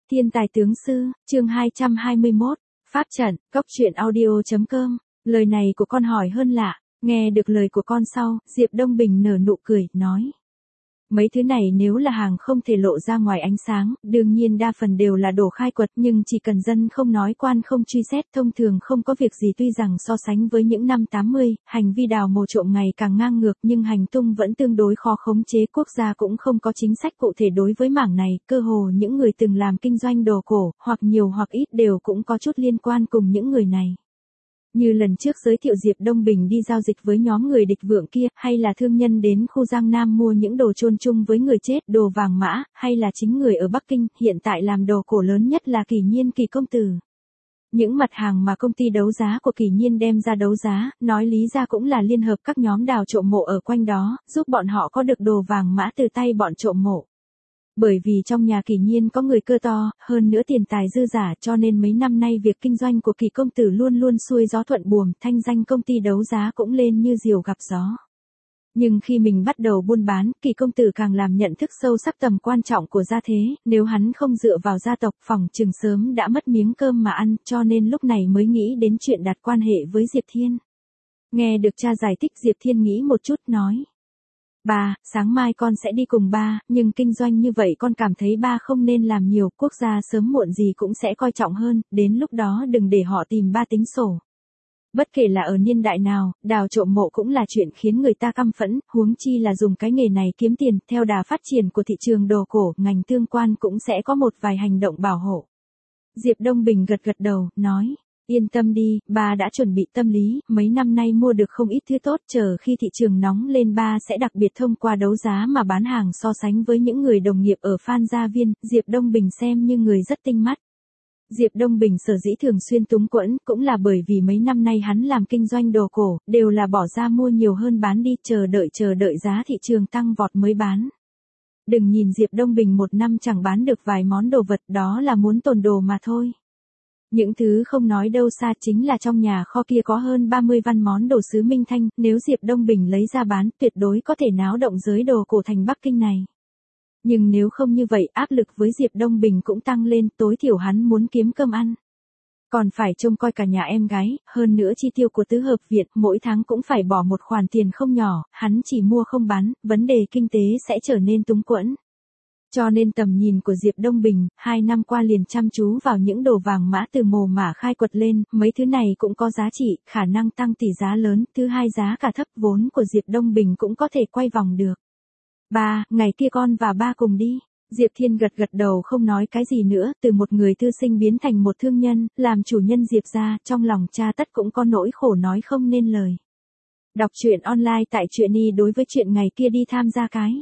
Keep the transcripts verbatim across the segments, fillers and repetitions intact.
Thiên tài tướng sư, chương hai trăm hai mươi mốt, Pháp trận, cốc truyện audio.com, lời này của con hỏi hơn lạ, nghe được lời của con sau, Diệp Đông Bình nở nụ cười, nói. Mấy thứ này nếu là hàng không thể lộ ra ngoài ánh sáng, đương nhiên đa phần đều là đồ khai quật, nhưng chỉ cần dân không nói quan không truy xét thông thường không có việc gì. Tuy rằng so sánh với những năm tám mươi, hành vi đào mồ trộm ngày càng ngang ngược nhưng hành tung vẫn tương đối khó khống chế, quốc gia cũng không có chính sách cụ thể đối với mảng này, cơ hồ những người từng làm kinh doanh đồ cổ, hoặc nhiều hoặc ít đều cũng có chút liên quan cùng những người này. Như lần trước giới thiệu Diệp Đông Bình đi giao dịch với nhóm người địch vượng kia, hay là thương nhân đến khu Giang Nam mua những đồ chôn chung với người chết, đồ vàng mã, hay là chính người ở Bắc Kinh, hiện tại làm đồ cổ lớn nhất là Kỳ Nhiên Kỳ Công Tử. Những mặt hàng mà công ty đấu giá của Kỳ Nhiên đem ra đấu giá, nói lý ra cũng là liên hợp các nhóm đào trộm mộ ở quanh đó, giúp bọn họ có được đồ vàng mã từ tay bọn trộm mộ. Bởi vì trong nhà Kỳ Nhiên có người cơ to, hơn nữa tiền tài dư giả, cho nên mấy năm nay việc kinh doanh của Kỳ Công Tử luôn luôn xuôi gió thuận buồm, thanh danh công ty đấu giá cũng lên như diều gặp gió. Nhưng khi mình bắt đầu buôn bán, Kỳ Công Tử càng làm nhận thức sâu sắc tầm quan trọng của gia thế, nếu hắn không dựa vào gia tộc, phỏng chừng sớm đã mất miếng cơm mà ăn, cho nên lúc này mới nghĩ đến chuyện đặt quan hệ với Diệp Thiên. Nghe được cha giải thích, Diệp Thiên nghĩ một chút, nói. Ba, sáng mai con sẽ đi cùng ba, nhưng kinh doanh như vậy con cảm thấy ba không nên làm nhiều, quốc gia sớm muộn gì cũng sẽ coi trọng hơn, đến lúc đó đừng để họ tìm ba tính sổ. Bất kể là ở niên đại nào, đào trộm mộ cũng là chuyện khiến người ta căm phẫn, huống chi là dùng cái nghề này kiếm tiền, theo đà phát triển của thị trường đồ cổ, ngành tương quan cũng sẽ có một vài hành động bảo hộ. Diệp Đông Bình gật gật đầu, nói. Yên tâm đi, ba đã chuẩn bị tâm lý, mấy năm nay mua được không ít thứ tốt, chờ khi thị trường nóng lên ba sẽ đặc biệt thông qua đấu giá mà bán hàng so sánh với những người đồng nghiệp ở Phan Gia Viên, Diệp Đông Bình xem như người rất tinh mắt. Diệp Đông Bình sở dĩ thường xuyên túng quẫn, cũng là bởi vì mấy năm nay hắn làm kinh doanh đồ cổ, đều là bỏ ra mua nhiều hơn bán đi, chờ đợi chờ đợi giá thị trường tăng vọt mới bán. Đừng nhìn Diệp Đông Bình một năm chẳng bán được vài món đồ vật, đó là muốn tồn đồ mà thôi. Những thứ không nói đâu xa chính là trong nhà kho kia có hơn ba mươi văn món đồ sứ Minh Thanh, nếu Diệp Đông Bình lấy ra bán, tuyệt đối có thể náo động giới đồ cổ thành Bắc Kinh này. Nhưng nếu không như vậy, áp lực với Diệp Đông Bình cũng tăng lên, tối thiểu hắn muốn kiếm cơm ăn. Còn phải trông coi cả nhà em gái, hơn nữa chi tiêu của tứ hợp viện, mỗi tháng cũng phải bỏ một khoản tiền không nhỏ, hắn chỉ mua không bán, vấn đề kinh tế sẽ trở nên túng quẫn. Cho nên tầm nhìn của Diệp Đông Bình, hai năm qua liền chăm chú vào những đồ vàng mã từ mồ mả khai quật lên, mấy thứ này cũng có giá trị, khả năng tăng tỷ giá lớn, thứ hai giá cả thấp, vốn của Diệp Đông Bình cũng có thể quay vòng được. Ba, ngày kia con và ba cùng đi. Diệp Thiên gật gật đầu không nói cái gì nữa, từ một người thư sinh biến thành một thương nhân, làm chủ nhân Diệp gia, trong lòng cha tất cũng có nỗi khổ nói không nên lời. Đọc truyện online tại truyện y đối với chuyện ngày kia đi tham gia cái.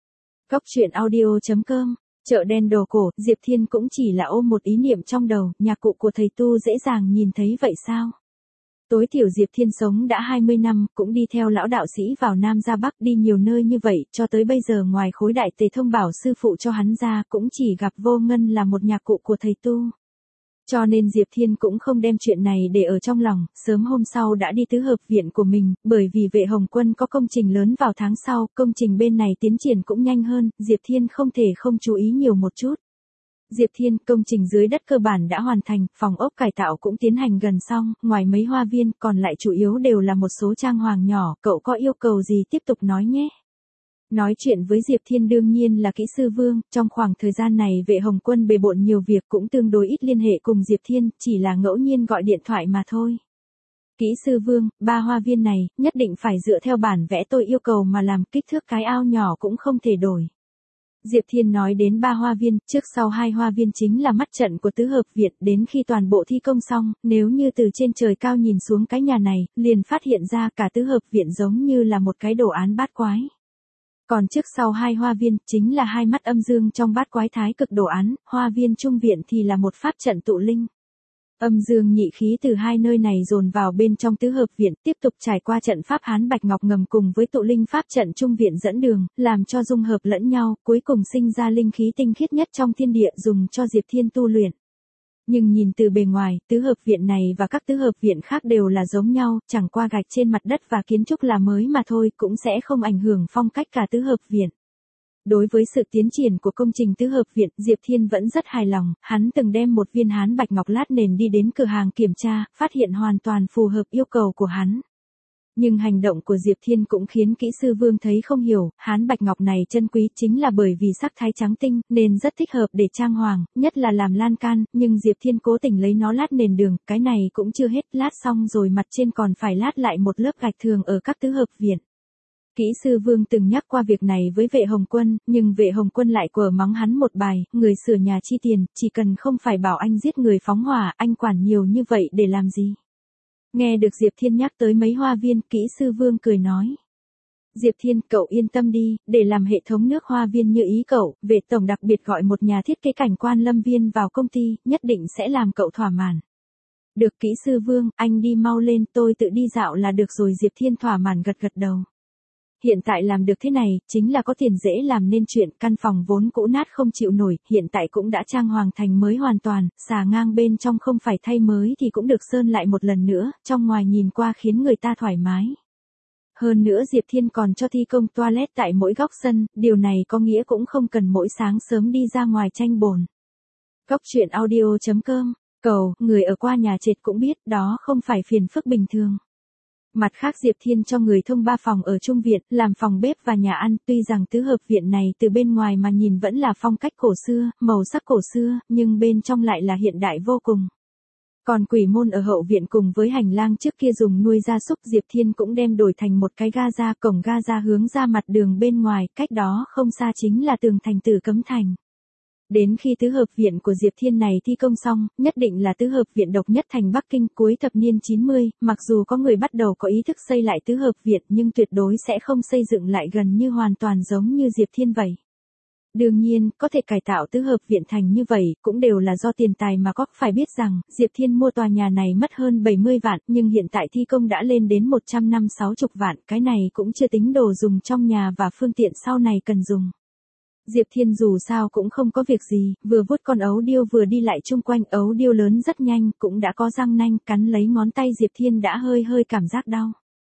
Cốc truyện audio.com, chợ đen đồ cổ, Diệp Thiên cũng chỉ là ôm một ý niệm trong đầu, nhà cụ của thầy tu dễ dàng nhìn thấy vậy sao? Tối thiểu Diệp Thiên sống đã hai mươi năm, cũng đi theo lão đạo sĩ vào Nam ra Bắc, đi nhiều nơi như vậy, cho tới bây giờ ngoài khối đại tề thông bảo sư phụ cho hắn ra, cũng chỉ gặp Vô Ngân là một nhà cụ của thầy tu. Cho nên Diệp Thiên cũng không đem chuyện này để ở trong lòng, sớm hôm sau đã đi tứ hợp viện của mình, bởi vì Vệ Hồng Quân có công trình lớn vào tháng sau, công trình bên này tiến triển cũng nhanh hơn, Diệp Thiên không thể không chú ý nhiều một chút. Diệp Thiên, công trình dưới đất cơ bản đã hoàn thành, phòng ốc cải tạo cũng tiến hành gần xong, ngoài mấy hoa viên, còn lại chủ yếu đều là một số trang hoàng nhỏ, cậu có yêu cầu gì tiếp tục nói nhé. Nói chuyện với Diệp Thiên đương nhiên là kỹ sư Vương, trong khoảng thời gian này Vệ Hồng Quân bề bộn nhiều việc cũng tương đối ít liên hệ cùng Diệp Thiên, chỉ là ngẫu nhiên gọi điện thoại mà thôi. Kỹ sư Vương, ba hoa viên này, nhất định phải dựa theo bản vẽ tôi yêu cầu mà làm, kích thước cái ao nhỏ cũng không thể đổi. Diệp Thiên nói đến ba hoa viên, trước sau hai hoa viên chính là mắt trận của tứ hợp viện, đến khi toàn bộ thi công xong, nếu như từ trên trời cao nhìn xuống cái nhà này, liền phát hiện ra cả tứ hợp viện giống như là một cái đồ án bát quái. Còn trước sau hai hoa viên, chính là hai mắt âm dương trong bát quái thái cực đồ án, hoa viên trung viện thì là một pháp trận tụ linh. Âm dương nhị khí từ hai nơi này dồn vào bên trong tứ hợp viện, tiếp tục trải qua trận pháp Hán Bạch Ngọc ngầm cùng với tụ linh pháp trận trung viện dẫn đường, làm cho dung hợp lẫn nhau, cuối cùng sinh ra linh khí tinh khiết nhất trong thiên địa dùng cho Diệp Thiên tu luyện. Nhưng nhìn từ bề ngoài, tứ hợp viện này và các tứ hợp viện khác đều là giống nhau, chẳng qua gạch trên mặt đất và kiến trúc là mới mà thôi, cũng sẽ không ảnh hưởng phong cách cả tứ hợp viện. đối với sự tiến triển của công trình tứ hợp viện, Diệp Thiên vẫn rất hài lòng, hắn từng đem một viên hán bạch ngọc lát nền đi đến cửa hàng kiểm tra, phát hiện hoàn toàn phù hợp yêu cầu của hắn. Nhưng hành động của Diệp Thiên cũng khiến kỹ sư Vương thấy không hiểu, hán bạch ngọc này chân quý chính là bởi vì sắc thái trắng tinh, nên rất thích hợp để trang hoàng, nhất là làm lan can, nhưng Diệp Thiên cố tình lấy nó lát nền đường, cái này cũng chưa hết, lát xong rồi mặt trên còn phải lát lại một lớp gạch thường ở các tứ hợp viện. Kỹ sư Vương từng nhắc qua việc này với vệ Hồng Quân, nhưng vệ Hồng Quân lại quở mắng hắn một bài, người sửa nhà chi tiền, chỉ cần không phải bảo anh giết người phóng hỏa, anh quản nhiều như vậy để làm gì? Nghe được Diệp Thiên nhắc tới mấy hoa viên, kỹ sư Vương cười nói. Diệp Thiên, cậu yên tâm đi, để làm hệ thống nước hoa viên như ý cậu, vệ tổng đặc biệt gọi một nhà thiết kế cảnh quan Lâm Viên vào công ty, nhất định sẽ làm cậu thỏa mãn. Được kỹ sư Vương, anh đi mau lên, tôi tự đi dạo là được rồi. Diệp Thiên thỏa mãn gật gật đầu. Hiện tại làm được thế này, chính là có tiền dễ làm nên chuyện, căn phòng vốn cũ nát không chịu nổi, hiện tại cũng đã trang hoàng thành mới hoàn toàn, xà ngang bên trong không phải thay mới thì cũng được sơn lại một lần nữa, trong ngoài nhìn qua khiến người ta thoải mái. Hơn nữa Diệp Thiên còn cho thi công toilet tại mỗi góc sân, điều này có nghĩa cũng không cần mỗi sáng sớm đi ra ngoài tranh bồn. Góc truyện audio chấm com, cầu, người ở qua nhà trệt cũng biết, đó không phải phiền phức bình thường. Mặt khác Diệp Thiên cho người thông ba phòng ở trung viện, làm phòng bếp và nhà ăn, tuy rằng tứ hợp viện này từ bên ngoài mà nhìn vẫn là phong cách cổ xưa, màu sắc cổ xưa, nhưng bên trong lại là hiện đại vô cùng. Còn quỷ môn ở hậu viện cùng với hành lang trước kia dùng nuôi gia súc, Diệp Thiên cũng đem đổi thành một cái ga ra, cổng ga ra hướng ra mặt đường bên ngoài, cách đó không xa chính là tường thành Tử Cấm Thành. Đến khi tứ hợp viện của Diệp Thiên này thi công xong, nhất định là tứ hợp viện độc nhất thành Bắc Kinh cuối thập niên chín mươi, mặc dù có người bắt đầu có ý thức xây lại tứ hợp viện nhưng tuyệt đối sẽ không xây dựng lại gần như hoàn toàn giống như Diệp Thiên vậy. Đương nhiên, có thể cải tạo tứ hợp viện thành như vậy, cũng đều là do tiền tài mà có, phải biết rằng, Diệp Thiên mua tòa nhà này mất hơn bảy mươi vạn, nhưng hiện tại thi công đã lên đến một trăm năm mươi sáu vạn, cái này cũng chưa tính đồ dùng trong nhà và phương tiện sau này cần dùng. Diệp Thiên dù sao cũng không có việc gì, vừa vuốt con ấu điêu vừa đi lại chung quanh, ấu điêu lớn rất nhanh, cũng đã có răng nanh, cắn lấy ngón tay Diệp Thiên đã hơi hơi cảm giác đau.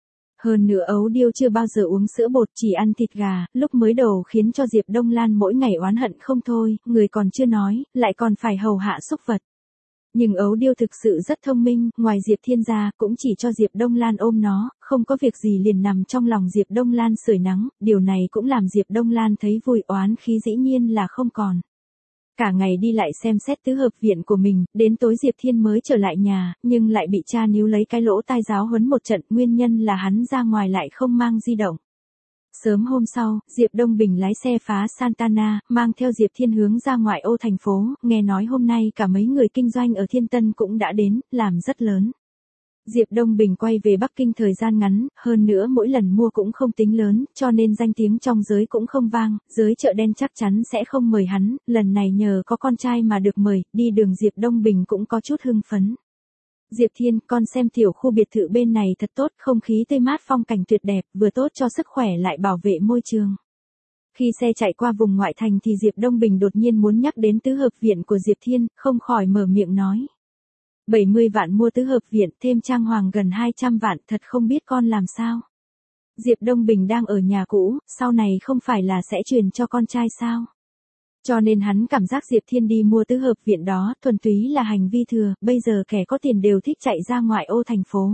Hơn nữa ấu điêu chưa bao giờ uống sữa bột, chỉ ăn thịt gà, lúc mới đầu khiến cho Diệp Đông Lan mỗi ngày oán hận không thôi, người còn chưa nói, lại còn phải hầu hạ súc vật. Nhưng ấu điêu thực sự rất thông minh, ngoài Diệp Thiên ra, cũng chỉ cho Diệp Đông Lan ôm nó, không có việc gì liền nằm trong lòng Diệp Đông Lan sưởi nắng, điều này cũng làm Diệp Đông Lan thấy vui, oán khí dĩ nhiên là không còn. Cả ngày đi lại xem xét tứ hợp viện của mình, đến tối Diệp Thiên mới trở lại nhà, nhưng lại bị cha níu lấy cái lỗ tai giáo huấn một trận, nguyên nhân là hắn ra ngoài lại không mang di động. Sớm hôm sau, Diệp Đông Bình lái xe phá Santana, mang theo Diệp Thiên hướng ra ngoại ô thành phố, nghe nói hôm nay cả mấy người kinh doanh ở Thiên Tân cũng đã đến, làm rất lớn. Diệp Đông Bình quay về Bắc Kinh thời gian ngắn, hơn nữa mỗi lần mua cũng không tính lớn, cho nên danh tiếng trong giới cũng không vang, giới chợ đen chắc chắn sẽ không mời hắn, lần này nhờ có con trai mà được mời, đi đường Diệp Đông Bình cũng có chút hưng phấn. Diệp Thiên, con xem tiểu khu biệt thự bên này thật tốt, không khí tươi mát, phong cảnh tuyệt đẹp, vừa tốt cho sức khỏe lại bảo vệ môi trường. Khi xe chạy qua vùng ngoại thành thì Diệp Đông Bình đột nhiên muốn nhắc đến tứ hợp viện của Diệp Thiên, không khỏi mở miệng nói. bảy mươi vạn mua tứ hợp viện, thêm trang hoàng gần hai trăm vạn, thật không biết con làm sao. Diệp Đông Bình đang ở nhà cũ, sau này không phải là sẽ truyền cho con trai sao? Cho nên hắn cảm giác Diệp Thiên đi mua tứ hợp viện đó, thuần túy là hành vi thừa, bây giờ kẻ có tiền đều thích chạy ra ngoại ô thành phố.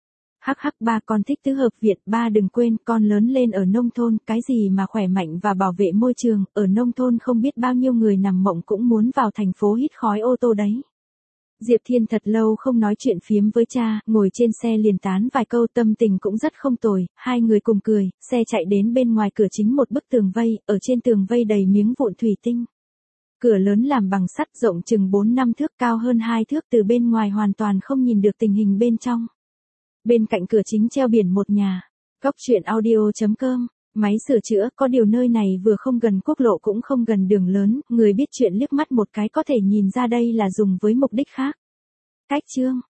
Hắc hắc, ba con thích tứ hợp viện, ba đừng quên, con lớn lên ở nông thôn, cái gì mà khỏe mạnh và bảo vệ môi trường, ở nông thôn không biết bao nhiêu người nằm mộng cũng muốn vào thành phố hít khói ô tô đấy. Diệp Thiên thật lâu không nói chuyện phiếm với cha, ngồi trên xe liền tán vài câu, tâm tình cũng rất không tồi, hai người cùng cười, xe chạy đến bên ngoài cửa chính một bức tường vây, ở trên tường vây đầy miếng vụn thủy tinh. Cửa lớn làm bằng sắt, rộng chừng bốn năm thước, cao hơn hai thước, từ bên ngoài hoàn toàn không nhìn được tình hình bên trong. Bên cạnh cửa chính treo biển một nhà. Góc truyện audio chấm com. Máy sửa chữa, có điều nơi này vừa không gần quốc lộ cũng không gần đường lớn, người biết chuyện liếc mắt một cái có thể nhìn ra đây là dùng với mục đích khác. Cách chương